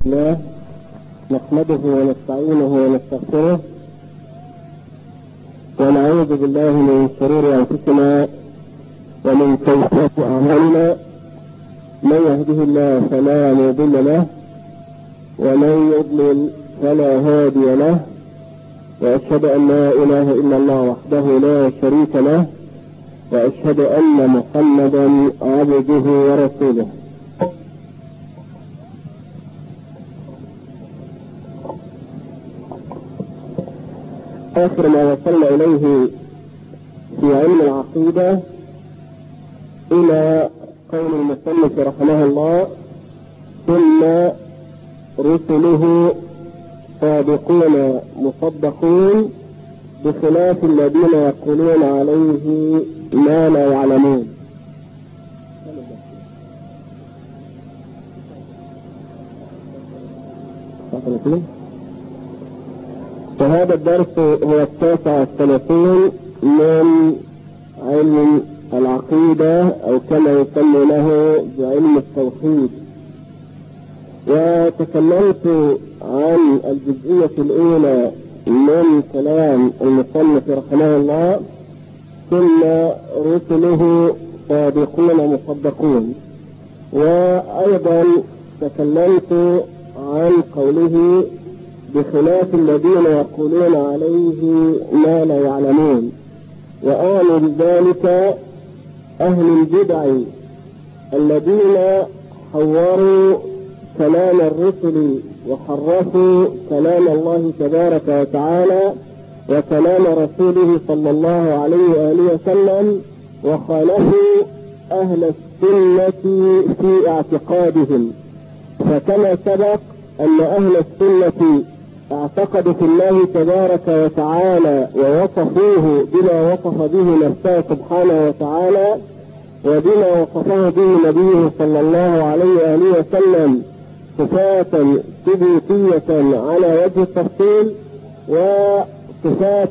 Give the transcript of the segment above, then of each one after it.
الله نحمده ونستعينه ونستغفره ونعوذ بالله من شرور أنفسنا ومن سيئات أعمالنا. من يهده الله فلا مضل له ومن يضلل فلا هادي له، وأشهد أن لا إله إلا الله وحده لا شريك له، وأشهد أن محمدا عبده ورسوله. آخر ما وصلنا إليه في علم العقيدة إلى قول المصنف رحمه الله: ثم رسله صادقون مصدقون بخلاف الذين يقولون عليه ما لا يعلمون. فهذا الدرس هو 39 من علم العقيدة، أو كما يسمونه بعلم التوحيد. وتكلمت عن الجزئية الأولى من كلام المصنف رحمه الله: ثم رسله صادقون مصدقون. وأيضا تكلمت عن قوله بخلاف الذين يقولون عليه ما لا يعلمون، وأعني بذلك أهل البدع الذين حوروا كلام الرسل وحرفوا كلام الله تبارك وتعالى وكلام رسوله صلى الله عليه وآله وسلم، وخالفوا أهل السنة في اعتقادهم. فكما سبق أن أهل السنة اعتقدوا في الله تبارك وتعالى ووصفوه بما وصف به نفسه سبحانه وتعالى وبما وصفه به نبيه صلى الله عليه وآله وسلم صفات ثبوتية على وجه التفصيل، وصفات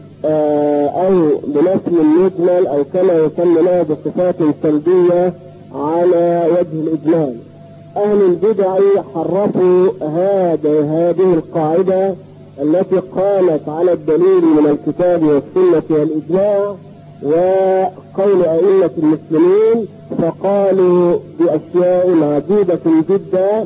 أو بنفي المجمل، أو كما يسمى بصفات سلبية على وجه الإجمال. أهل البدع حرفوا هذه القاعدة التي قامت على الدليل من الكتاب والسنة والإجماع وقول أئمة المسلمين، فقالوا بأشياء عجيبة جدا.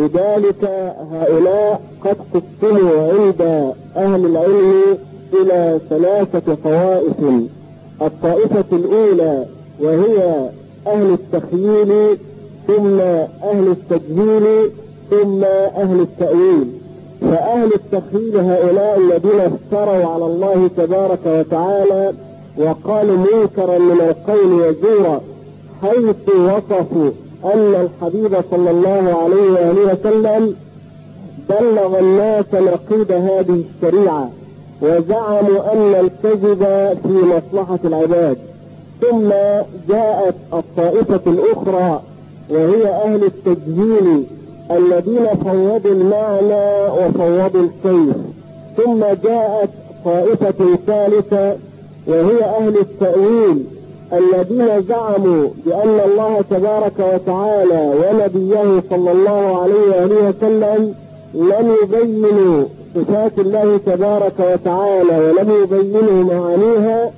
لذلك هؤلاء قد قسموا عند أهل العلم إلى 3 طوائف. الطائفة الأولى وهي أهل التخييل، ثم أهل التجهيل، ثم أهل التأويل. فأهل التخييل هؤلاء الذين افتروا على الله تبارك وتعالى وقالوا منكرا من القول وزورا، حيث وصفوا أن الحبيب صلى الله عليه وآله وسلم بلغ الناس نقيض هذه الشريعة، وزعموا أن الكذب في مصلحة العباد. ثم جاءت الطائفة الأخرى وهي أهل التجهيل الذين فوضوا المعنى وفوضوا الكيف. ثم جاءت طائفة ثالثة وهي أهل التأويل الذين زعموا بأن الله تبارك وتعالى ونبيه صلى الله عليه وآله وسلم لم يبينوا صفات الله تبارك وتعالى ولم يبينوا معانيها،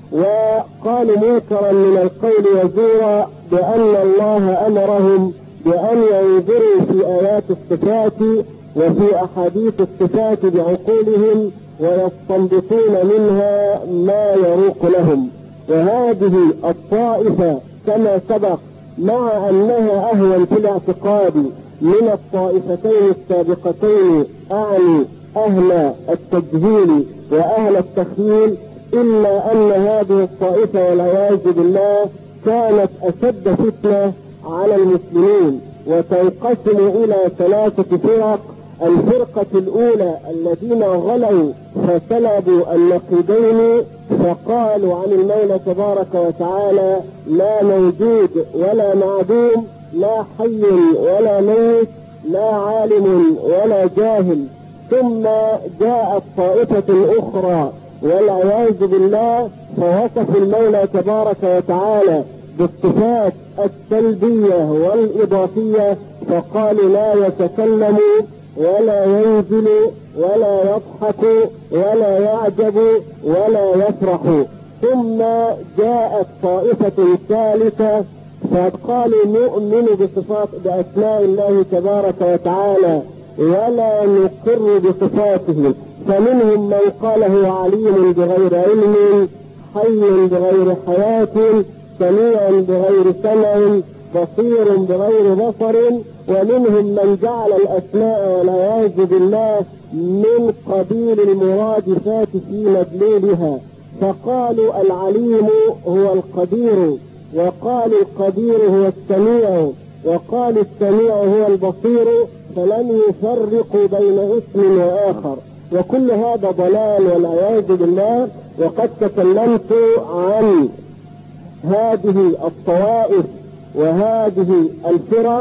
وقالوا منكرا من القول وزورا بأن الله أمرهم بأن ينظروا في آيات الصفات وفي أحاديث الصفات بعقولهم ويستنبطون منها ما يروق لهم. وهذه الطائفة كما سبق، مع أنها أهون في الاعتقاد من الطائفتين السابقتين، أعني أهل التجهيل وأهل التخييل، إلا أن هذه الطائفة والعياذ بالله كانت أشد فتنة على المسلمين، وتنقسم إلى 3 فرق. الفرقة الأولى الذين غلوا فسلبوا النقيضين، فقالوا عن المولى تبارك وتعالى لا موجود ولا معدوم، لا حي ولا ميت، لا عالم ولا جاهل. ثم جاءت طائفة أخرى والعياذ بالله فوصفوا المولى تبارك وتعالى بالصفات السلبية والإضافية، فقالوا لا يتكلم ولا ينزل ولا يضحك ولا يعجب ولا يفرح. ثم جاءت طائفة ثالثة فقالوا نؤمن بأسماء الله تبارك وتعالى ولا نقر بصفاته، فمنهم من قال هو عليم بغير علم، حي بغير حياة، سميع بغير سمع، بصير بغير بصر، ومنهم من جعل الأسماء والعياذ بالله من قبيل المرادفات في مدلولها، فقالوا العليم هو القدير، وقالوا القدير هو السميع، وقالوا السميع هو البصير، فلم يفرقوا بين اسم وآخر، وكل هذا ضلال والعياذ بالله. وقد تكلمت عن هذه الطوائف وهذه الفرق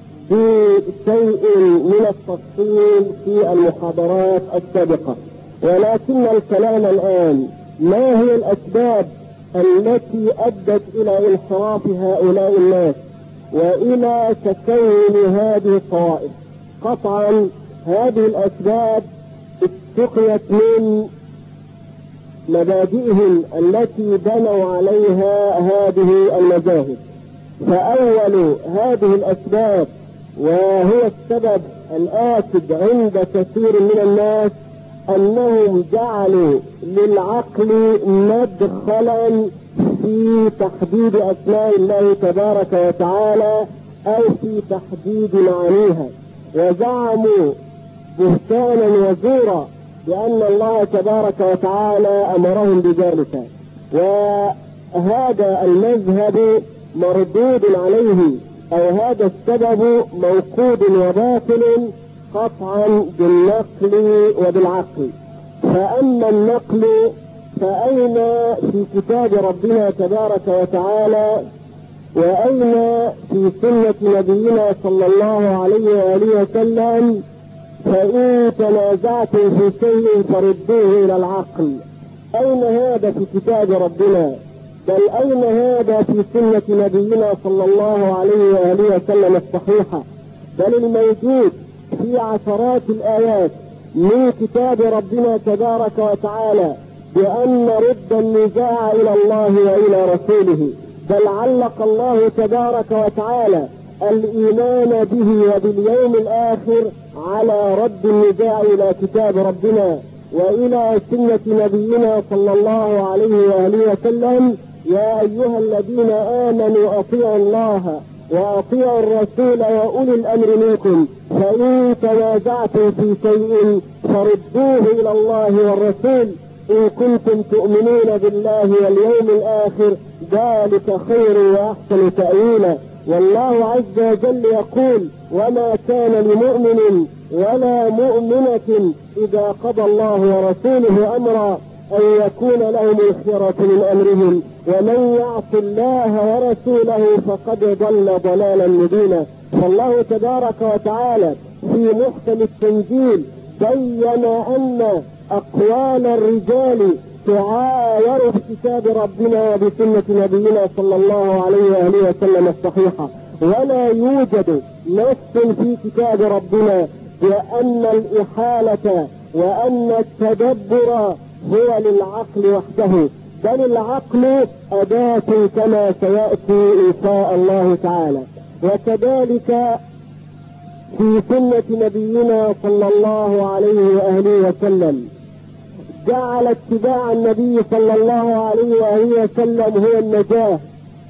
بشيء من التفصيل في المحاضرات السابقة، ولكن الكلام الآن ما هي الأسباب التي أدت إلى انحراف هؤلاء الناس وإلى تكون هذه الطوائف. قطعا هذه الأسباب اتقيت من مبادئهم التي بنوا عليها هذه المذاهب. فأول هذه الأسباب وهو السبب الآكد عند كثير من الناس أنهم جعلوا للعقل مدخلا في تحديد أسماء الله تبارك وتعالى أو في تحديد معانيها، وزعموا بهتانا وزورا بأن الله تبارك وتعالى أمرهم بذلك، وهذا المذهب مردود عليه أو هذا السبب موقود وباطل قطعا بالنقل وبالعقل. فأما النقل فأين في كتاب ربنا تبارك وتعالى وأين في سنة نبينا صلى الله عليه وآله وسلم؟ فإن تنازعتم في شيء فردوه إلى العقل. أين هذا في كتاب ربنا؟ بل أين هذا في سنة نبينا صلى الله عليه وآله وسلم الصحيحة؟ بل الموجود في عشرات الآيات من كتاب ربنا تبارك وتعالى بأن نرد النزاع إلى الله وإلى رسوله، بل علق الله تبارك وتعالى الإيمان به وباليوم الآخر على رد النزاع إلى كتاب ربنا وإلى سنة نبينا صلى الله عليه وآله وسلم. يا أيها الذين آمنوا أطيعوا الله وأطيعوا الرسول وأولي الأمر منكم، فإن تنازعتم في شيء فردوه إلى الله والرسول إن كنتم تؤمنون بالله واليوم الآخر، ذلك خير وأحسن تأويلا. والله عز وجل يقول: وما كان لمؤمن ولا مؤمنة إذا قضى الله ورسوله أمرا أن يكون لهم الخيرة من أمرهم ومن يعص الله ورسوله فقد ضل ضلالا مبينا. فالله تبارك وتعالى في محكم التنزيل بين أن أقوال الرجال تعاير بكتاب ربنا وبسنة نبينا صلى الله عليه وآله وسلم الصحيحة، ولا يوجد نص في كتاب ربنا بأن الإحالة وأن التدبر هو للعقل وحده، بل العقل أداة كما سيأتي إن شاء الله تعالى. وكذلك في سنة نبينا صلى الله عليه وآله وسلم جعل اتباع النبي صلى الله عليه وآله وسلم هو النجاة،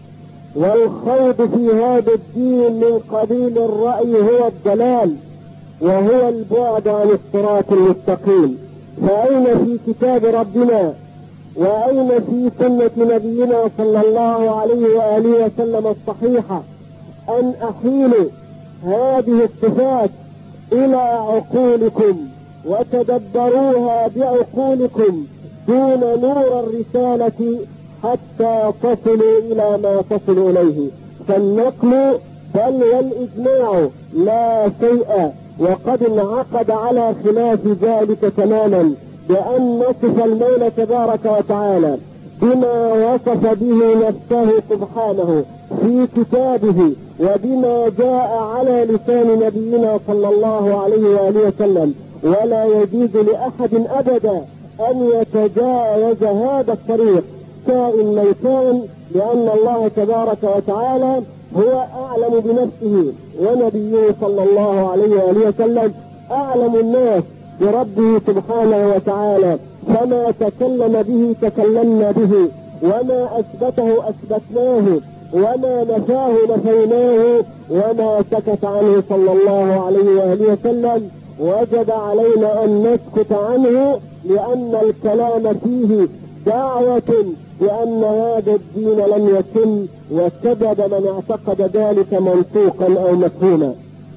والخوض في هذا الدين من قبيل الرأي هو الضلال وهو البعد عن الصراط المستقيم. فأين في كتاب ربنا وأين في سنة نبينا صلى الله عليه وآله وسلم الصحيحة أن أحيلوا هذه الصفات إلى عقولكم وتدبروها بعقولكم دون نور الرسالة حتى تصلوا إلى ما تصلوا إليه؟ فالنقل بل والإجماع لا شيء، وقد انعقد على خلاف ذلك تماما، بأن نصف المولى تبارك وتعالى بما وصف به نفسه سبحانه في كتابه وبما جاء على لسان نبينا صلى الله عليه وآله وسلم، ولا يجوز لأحد أبدا أن يتجاوز هذا الطريق كائن من كان، لأن الله تبارك وتعالى هو أعلم بنفسه، ونبيه صلى الله عليه وآله وسلم أعلم الناس بربه سبحانه وتعالى، فما تكلم به تكلمنا به، وما أثبته أثبتناه، وما نفاه نفيناه، وما سكت عنه صلى الله عليه وآله وسلم وجب علينا أن نسكت عنه، لأن الكلام فيه دعوة بأن هذا الدين لم يتم، وكذب من اعتقد ذلك منطوقا أو مفهوما.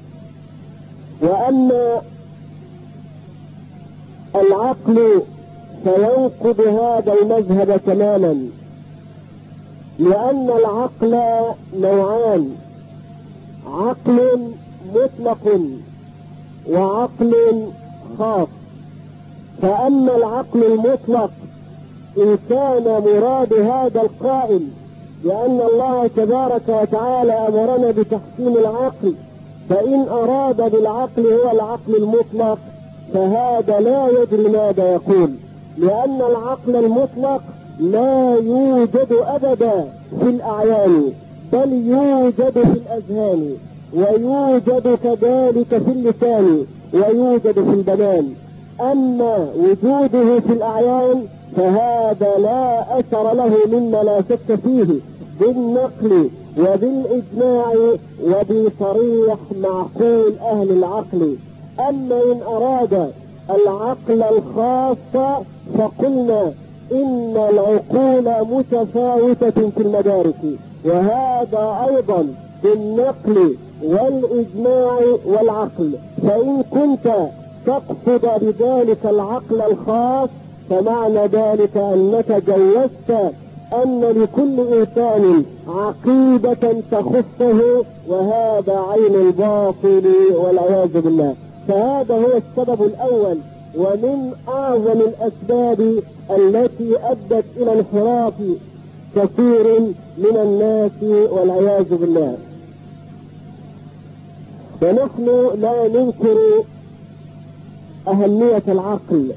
وأما العقل فينقض هذا المذهب تماما، لأن العقل نوعان: عقل مطلق وعقل خاص. فأما العقل المطلق إن كان مراد هذا القائل، لأن الله تبارك وتعالى أمرنا بتحسين العقل، فإن أراد بالعقل هو العقل المطلق فهذا لا يدري ماذا يقول، لأن العقل المطلق لا يوجد أبدا في الأعيان، بل يوجد في الأذهان، ويوجد كذلك في اللسان، ويوجد في البنان. أما وجوده في الأعيان فهذا لا أثر له مما لا شك فيه بالنقل وبالإجماع وبصريح معقول أهل العقل. أما إن أراد العقل الخاص فقلنا إن العقول متفاوتة في المدارك، وهذا أيضا بالنقل والإجماع والعقل. فإن كنت تقصد بذلك العقل الخاص فمعنى ذلك أنك جوزت أن لكل إنسان عقيدة تخصه، وهذا عين الباطل والعياذ بالله. فهذا هو السبب الأول ومن أعظم الأسباب التي أدت إلى انحراف كثير من الناس والعياذ بالله. ونحن لا ننكر أهمية العقل،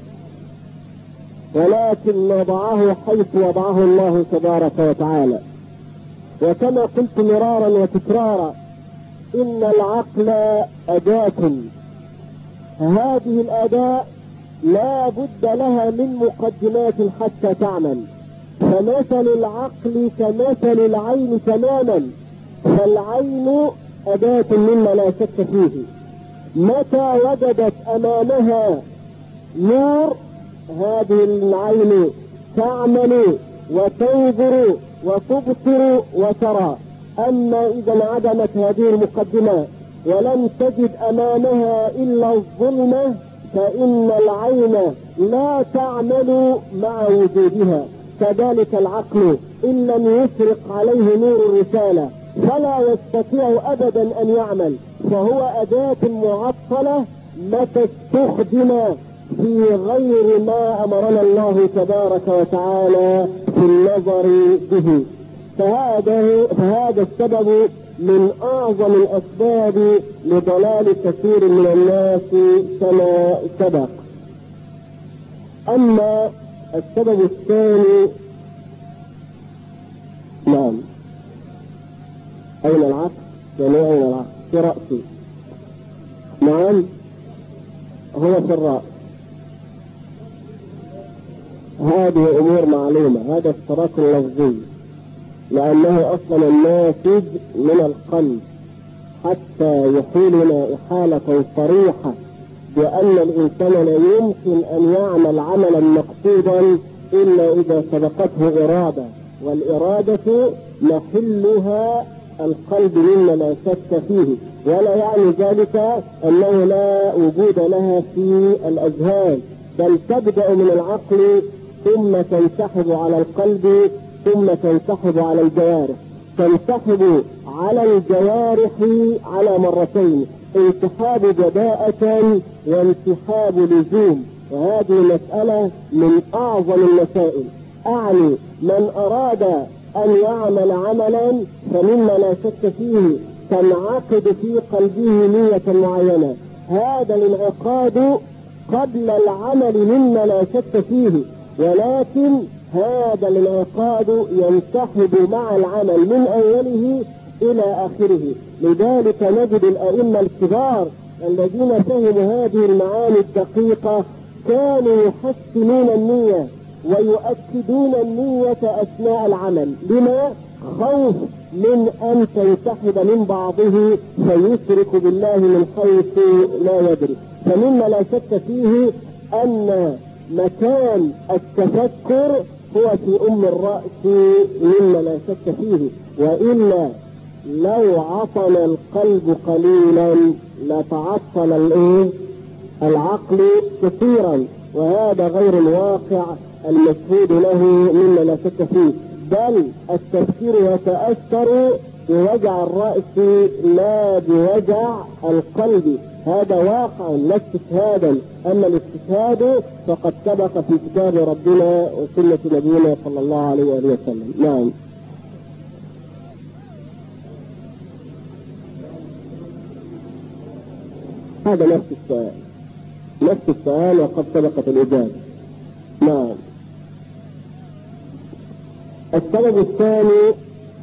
ولكن نضعه حيث وضعه الله تبارك وتعالى. وكما قلت مرارا وتكرارا إن العقل أداة، هذه الأداة لا بد لها من مقدمات حتى تعمل. فمثل العقل كمثل العين تماما، فالعين أداة مما لا شك فيه، متى وجدت أمامها نور هذه العين تعمل وتنظر وتبصر وترى. أما إذا انعدمت هذه المقدمات ولم تجد أمامها إلا الظلمة فإن العين لا تعمل مع وجودها. كذلك العقل إن لم يشرق عليه نور الرسالة فلا يستطيع أبدا أن يعمل، فهو أداة معطلة متى استخدم في غير ما أمرنا الله تبارك وتعالى في النظر به. فهذا السبب من أعظم الأسباب لضلال كثير من الناس كما سبق. أما السبب الثاني، نعم، أين العقل؟ يعني أين العقل؟ في رأسي. نعم، هو في الرأس. هذه أمور معلومة، هذا اشتراك لفظي، لأنه أصلا الناتج من القلب، حتى يحيلنا إحالة صريحة بأن الإنسان لا يمكن أن يعمل عملا مقصودا إلا إذا سبقته إرادة، والإرادة محلها القلب مما لا شك فيه، ولا يعني ذلك أنه لا وجود لها في الأذهان، بل تبدأ من العقل ثم تنسحب على القلب ثم تنسحب على الجوارح. تنسحب على الجوارح على مرتين: انسحاب بداءة وانسحاب لزوم، وهذه مسألة من أعظم المسائل. أعني من أراد أن يعمل عملا فمما لا شك فيه تنعقد في قلبه نية معينة. هذا الانعقاد قبل العمل مما لا شك فيه، ولكن هذا الانعقاد ينسحب مع العمل من أوله إلى آخره. لذلك نجد الأئمة الكبار الذين فهموا هذه المعاني الدقيقة كانوا يحسنون النية ويؤكدون النية أثناء العمل، لما؟ خوف من أن تنسحب من بعضه فيشرك بالله من حيث لا يدري. فمما لا شك فيه أن مكان التفكر هو في الرأس، مما لا شك فيه. وإلا لو عطل القلب قليلا لتعطل العقل كثيرا، وهذا غير الواقع المشهود له مما لا شك فيه. بل التفكير يتأثر بوجع الرأس لا بوجع القلب، هذا واقع لا استشهادا. أما الاستشهاد فقد سبق في كتاب ربنا وسنة نبينا صلى الله عليه وآله وسلم. نعم. هذا نفس السؤال وقد سبقت الإجابة. نعم. السبب الثاني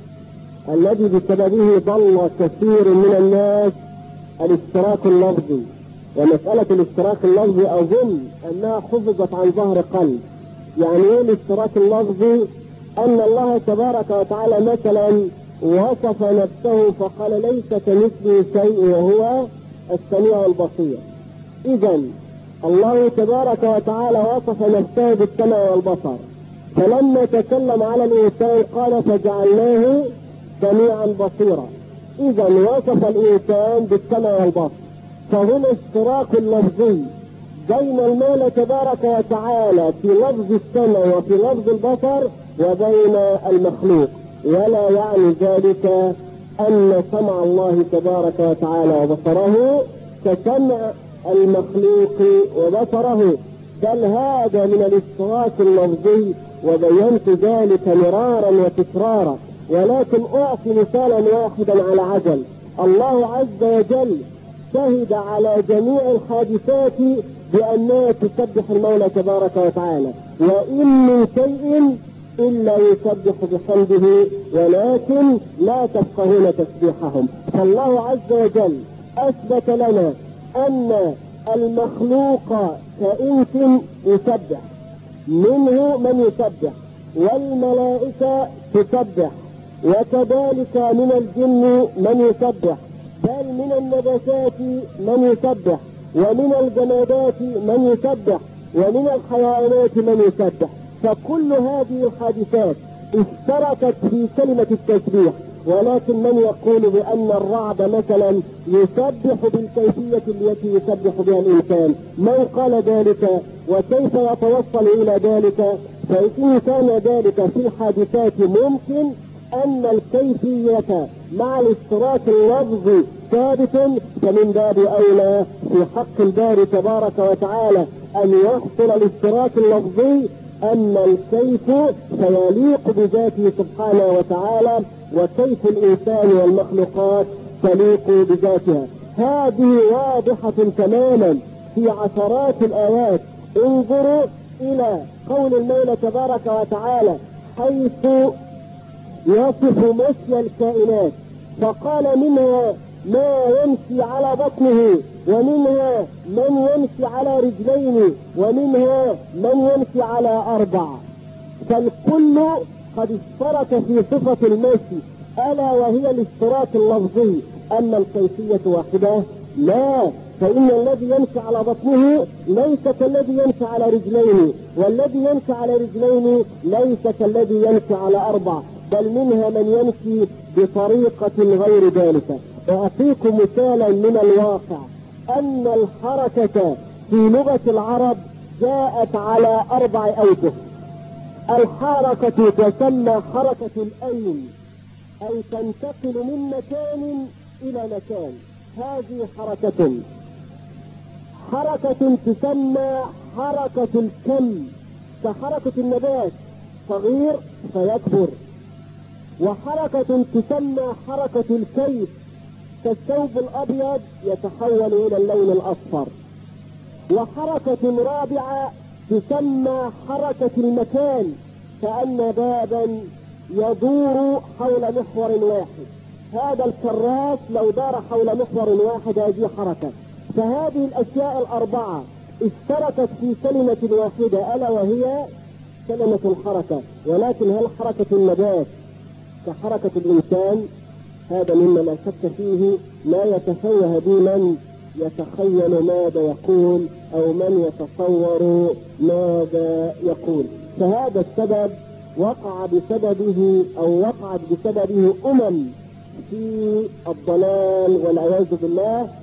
الذي بسببه ضل كثير من الناس الاشتراك اللفظي. ومسألة الاشتراك اللفظي أظن أنها حفظت عن ظهر قلب. يعني ايه الاشتراك اللفظي؟ أن الله تبارك وتعالى مثلا وصف نفسه فقال ليس كمثله شيء وهو السميع البصير. إذن الله تبارك وتعالى وصف نفسه بالسمع والبصر، فلما تكلم على الإنسان قال فجعلناه سميعا بصيرا. إذن وصف الإنسان بالسمع والبصر، فهنا اشتراك لفظي بين المولى تبارك وتعالى في لفظ السمع وفي لفظ البصر وبين المخلوق. ولا يعني ذلك أن سمع الله تبارك وتعالى وبصره كسمع المخلوق وبصره، بل هذا من الاشتراك اللفظي، وبينت ذلك مرارا وتكرارا. ولكن أعطي مثالا واحدا على عجل. الله عز وجل شهد على جميع الحادثات بأنها تسبح المولى تبارك وتعالى، وإن من شيء إلا يسبح بحمده ولكن لا تفقهون تسبيحهم. فالله عز وجل أثبت لنا أن المخلوق كإنس يسبح، منه من يسبح، والملائكة تسبح، وكذلك من الجن من يسبح، بل من النباتات من يسبح، ومن الجمادات من يسبح، ومن الحيوانات من يسبح. فكل هذه الحادثات اشتركت في كلمة التسبيح. ولكن من يقول بأن الرعد مثلا يسبح بالكيفية التي يسبح بها الإنسان؟ من قال ذلك؟ وكيف يتوصل إلى ذلك؟ فإن كان ذلك في الحادثات ممكن أن الكيفية مع الاشتراك اللفظي ثابت، فمن باب أولى في حق الباري تبارك وتعالى أن يحصل الاشتراك اللفظي أن الكيف سيليق بذاته سبحانه وتعالى، وكيف الإنسان والمخلوقات تليق بذاتها. هذه واضحة تماما في عشرات الآيات. انظروا إلى قول المولى تبارك وتعالى حيث يصف مشي الكائنات، فقال منها ما يمشي على بطنه، ومنها من يمشي على رجلين، ومنها من يمشي على 4. فالكل قد اشترك في صفة المشي، ألا وهي الاشتراك اللفظي. أما الكيفية واحدة لا، فإن الذي يمشي على بطنه ليس كالذي يمشي على رجلين، والذي يمشي على رجلين ليس كالذي يمشي على 4، بل منها من يمشي بطريقة غير ذلك. أعطيكم مثالا من الواقع أن الحركة في لغة العرب جاءت على 4 أوجه. الحركة تسمى حركة الأين، أي تنتقل من مكان إلى مكان، هذه حركة. حركة تسمى حركة الكم، كحركة النبات صغير فيكبر. وحركة تسمى حركة الكيف، كالثوب الأبيض يتحول إلى اللون الأصفر. وحركة رابعة تسمى حركة المكان، كأن بابا يدور حول محور واحد. هذا الكراس لو دار حول محور واحد هذه حركة. فهذه الأشياء الأربعة اشتركت في كلمة واحدة، ألا وهي كلمة الحركة. ولكن هل حركة النبات كحركة الإنسان؟ هذا مما لا شك فيه، لا يتفوه به من يتخيل ماذا يقول أو من يتصور ماذا يقول. فهذا السبب وقعت بسببه في الضلال والعياذ بالله،